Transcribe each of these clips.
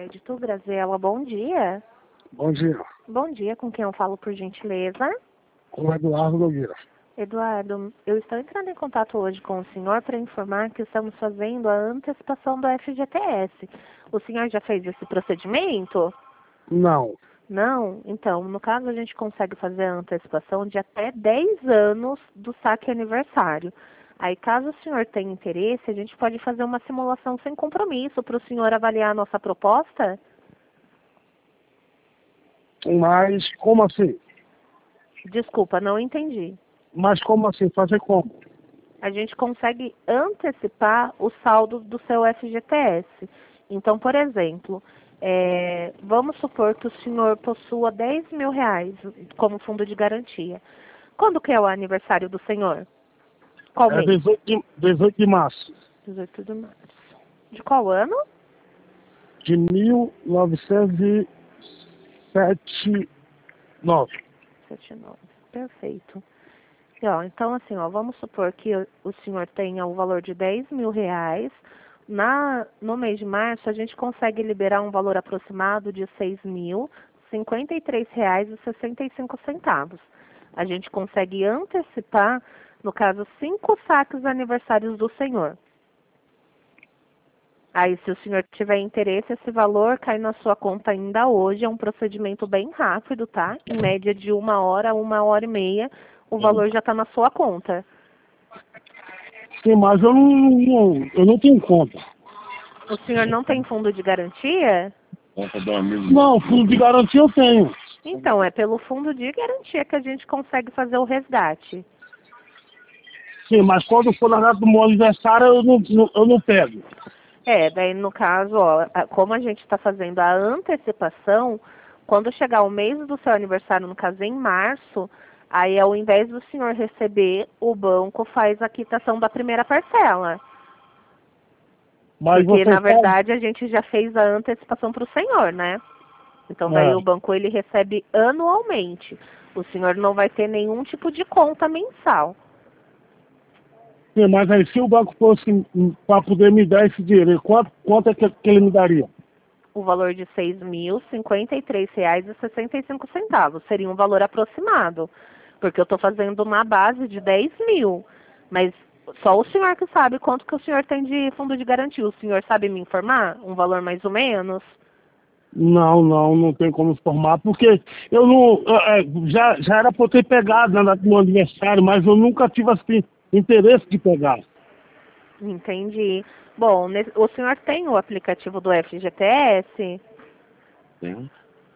crédito, Graziela, bom dia. Bom dia. Bom dia, com quem eu falo, por gentileza? Com o Eduardo Nogueira. Eduardo, eu estou entrando em contato hoje com o senhor para informar que estamos fazendo a antecipação do FGTS. O senhor já fez esse procedimento? Não. Não? Então, no caso, a gente consegue fazer a antecipação de até 10 anos do saque aniversário. Aí, caso o senhor tenha interesse, a gente pode fazer uma simulação sem compromisso para o senhor avaliar a nossa proposta? Mas como assim? Desculpa, não entendi. Mas como assim? Fazer como? A gente consegue antecipar o saldo do seu FGTS. Então, por exemplo, vamos supor que o senhor possua R$ 10.000 como fundo de garantia. Quando que é o aniversário do senhor? Qual É mês? 18 de março 18 de março. De qual ano? de 1979. 79. Perfeito. E, ó, então, assim, ó, vamos supor que o senhor tenha o valor de R$ 10.000. No mês de março, a gente consegue liberar um valor aproximado de R$ 6.053,65. A gente consegue antecipar, no caso, 5 saques aniversários do senhor. Aí, se o senhor tiver interesse, esse valor cai na sua conta ainda hoje. É um procedimento bem rápido, tá? Em média de 1 hora, 1 hora e meia, o valor já está na sua conta. Sim, mas eu não tenho conta. O senhor não tem fundo de garantia? Não, fundo de garantia eu tenho. Então, é pelo fundo de garantia que a gente consegue fazer o resgate. Sim, mas quando for na data do meu aniversário, eu não pego. Daí no caso, ó, como a gente está fazendo a antecipação, quando chegar o mês do seu aniversário, no caso em março, aí ao invés do senhor receber, o banco faz a quitação da primeira parcela. Mas Porque, você na sabe... verdade, a gente já fez a antecipação para o senhor, né? Então, daí É. o banco ele recebe anualmente. O senhor não vai ter nenhum tipo de conta mensal. Sim, mas aí se o banco fosse para poder me dar esse dinheiro, quanto é que ele me daria? O valor de R$ 6.053,65 seria um valor aproximado, porque eu estou fazendo uma base de 10 mil, mas só o senhor que sabe quanto que o senhor tem de fundo de garantia. O senhor sabe me informar? Um valor mais ou menos? Não tem como formar, porque eu não. Já era para eu ter pegado na data do meu aniversário, mas eu nunca tive assim, interesse de pegar. Entendi. Bom, o senhor tem o aplicativo do FGTS? Tem.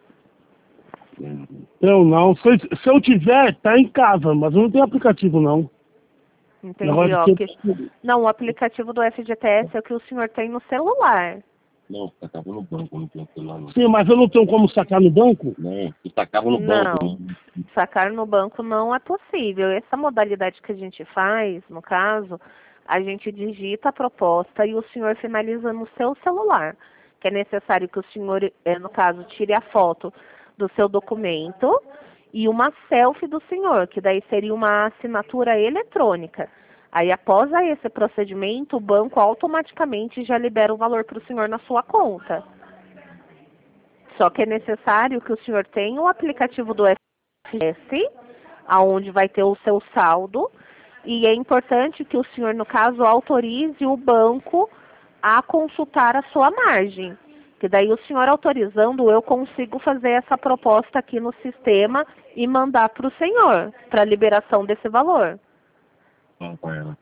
Eu não. Se eu tiver, tá em casa, mas eu não tenho aplicativo, não. Entendi, Negócio ó. de Não, o aplicativo do FGTS é o que o senhor tem no celular. Não, sacava no banco, não tem celular não. Sim, mas eu não tenho como sacar no banco? Não, tu sacava no Não, banco. sacar no banco não é possível. Essa modalidade que a gente faz, no caso, a gente digita a proposta e o senhor finaliza no seu celular. Que é necessário que o senhor, no caso, tire a foto do seu documento e uma selfie do senhor, que daí seria uma assinatura eletrônica. Aí, após esse procedimento, o banco automaticamente já libera o valor para o senhor na sua conta. Só que é necessário que o senhor tenha o aplicativo do FGTS, aonde vai ter o seu saldo, e é importante que o senhor, no caso, autorize o banco a consultar a sua margem. Que daí o senhor autorizando, eu consigo fazer essa proposta aqui no sistema e mandar para o senhor, para a liberação desse valor. Não, com ela.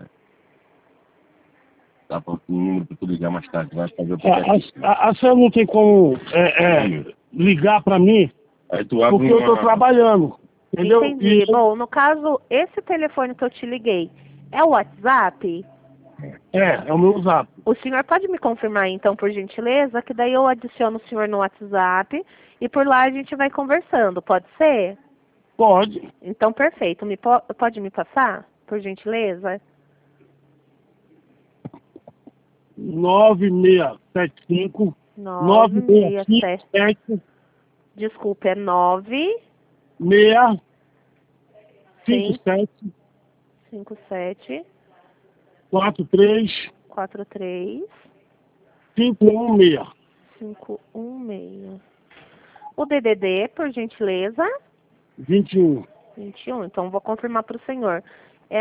Dá para o número para tu ligar mais tarde, vai fazer o aplicativo. A senhora não tem como ligar para mim, Aí tu abre porque eu estou trabalhando. Entendeu? Entendi. Bom, no caso, esse telefone que eu te liguei é o WhatsApp? É o meu zap. O senhor pode me confirmar, então, por gentileza, que daí eu adiciono o senhor no WhatsApp e por lá a gente vai conversando, pode ser? Pode. Então, perfeito. Pode me passar, por gentileza? 9675 967. 9657 Desculpe, é 657 57 43 43 516. 516. O DDD, por gentileza? 21. 21. Então, vou confirmar para o senhor. É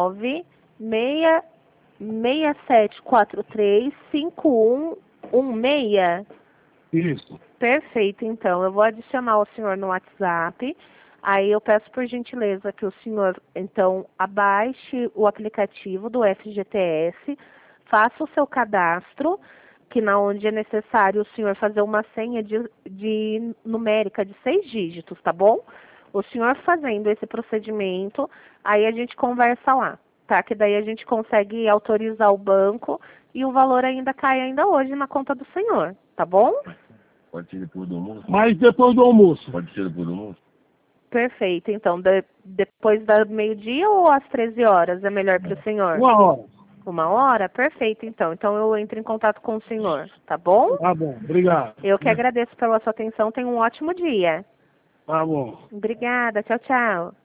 967435116. Isso. Perfeito, então. Eu vou adicionar o senhor no WhatsApp. Aí eu peço por gentileza que o senhor, então, abaixe o aplicativo do FGTS, faça o seu cadastro, que na onde é necessário o senhor fazer uma senha de numérica de 6 dígitos, tá bom? O senhor fazendo esse procedimento, aí a gente conversa lá, tá? Que daí a gente consegue autorizar o banco e o valor ainda cai ainda hoje na conta do senhor, tá bom? Pode ser depois do almoço? Mas depois do almoço. Pode ser depois do almoço? Perfeito. Então, depois da meio-dia ou às 13 horas é melhor para o senhor? 1 hora. 1 hora? Perfeito, então. Então, eu entro em contato com o senhor, tá bom? Tá bom, obrigado. Eu que agradeço pela sua atenção. Tenha um ótimo dia. Tá bom. Obrigada. Tchau, tchau.